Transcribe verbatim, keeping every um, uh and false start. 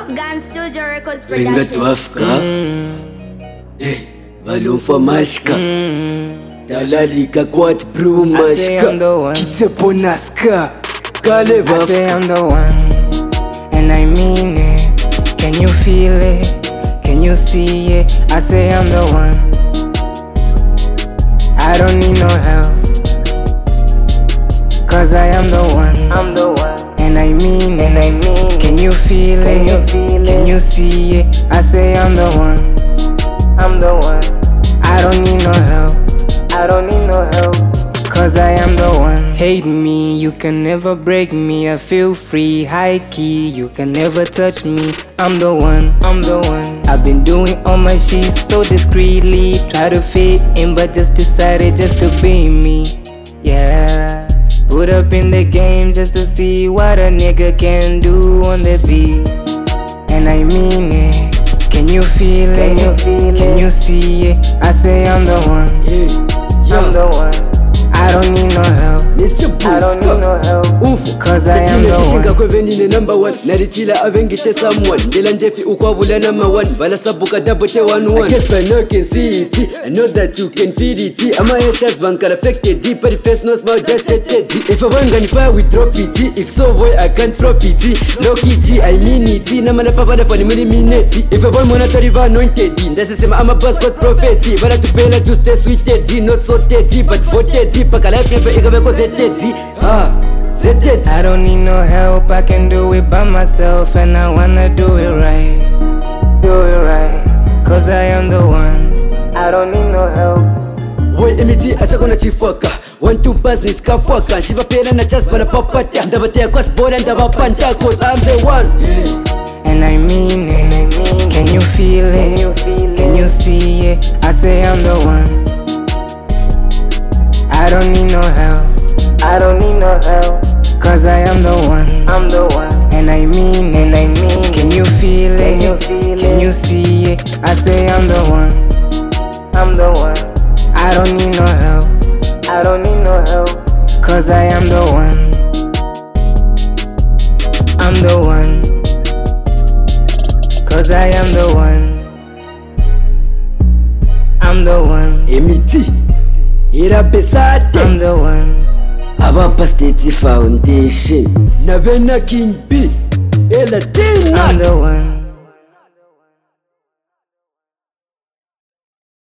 Afghan Studio Records Venga production. to Africa. Eh, Valumfa Mashka. Dalalika Kwat Brew I say I'm the Mashka. one. Kitseponaska. Kale I say I'm the one, and I mean it. Can you feel it? Can you see it? I say I'm the one. I don't need no help, cause I am the one. I'm the one, and I mean it. I mean Can you feel Can it? You feel Can it? You see it? I say I'm the one. I'm the one. I don't need no help. I don't need no help, cause I am the one. Hate me, you can never break me. I feel free, high key, you can never touch me. I'm the one, I'm the one. I've been doing all my shit so discreetly. Try to fit in but just decided just to be me. Yeah, put up in the game just to see what a nigga can do on the beat. And I mean it. Can you feel it? Can you, feel can it? You see it? I say I'm the one. Yeah, I'm the one. I don't need no help. Mister I don't need no help, Ufu cause I am the Shinga one. kwe venine number one. Narichila avengite someone. Dela ndefi ukwabula number one. Bala sabuka double te one one. I guess by now can see it. I know that you can feel it. I'm a haters bankal affected. But the face no smile just shitted. If I want gun fire we drop it. If so boy I can't drop it. Low key G I mean it. Namana papa da fani mini minute. If I want monetary ba anointed. That's the same I'm a boss got prophet. But I to pay like to stay sweeted. Not so teddy but voted. Pakala never ikabeko zetted. Ah, zetted. I don't need no help, I can do it by myself, and I wanna do it right. Do it right, cause I am the one. I don't need no help. Boy emiti asakona chifaka. One two business kafaka. Shiba pela na just bana papata. Ndabatea kwa spora ndabapanta. Cause I'm the one. Yeah. And I mean it. Can you feel it? Can you see it? I say I'm the one. I don't need no help. I don't need no help, cause I am the one. I'm the one, and I mean it. And I mean Can you feel it? Can you, feel Can you see it? I say I'm the one. I'm the one. I don't need no help. I don't need no help, cause I am the one. I'm the one, cause I am the one. I'm the one. Emiti Irabesate. I'm the one. Abapa State Foundation. Navena King B. Elatina. I'm the one.